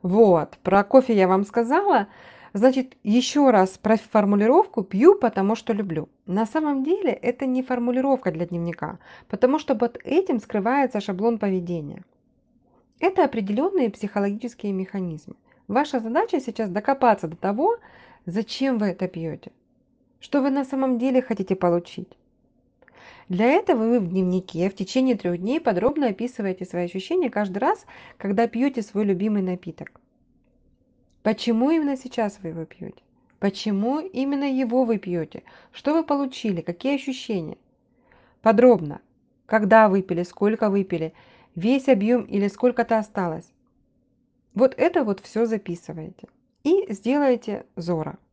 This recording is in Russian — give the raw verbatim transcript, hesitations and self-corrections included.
Вот, про кофе я вам сказала. Значит, еще раз про формулировку «пью, потому что люблю». На самом деле это не формулировка для дневника, потому что под этим скрывается шаблон поведения. Это определенные психологические механизмы. Ваша задача сейчас докопаться до того, зачем вы это пьете, что вы на самом деле хотите получить. Для этого вы в дневнике в течение трех дней подробно описываете свои ощущения каждый раз, когда пьете свой любимый напиток. Почему именно сейчас вы его пьете? Почему именно его вы пьете? Что вы получили? Какие ощущения? Подробно. Когда выпили, сколько выпили, весь объем или сколько-то осталось. Вот это вот все записываете. И сделаете зора.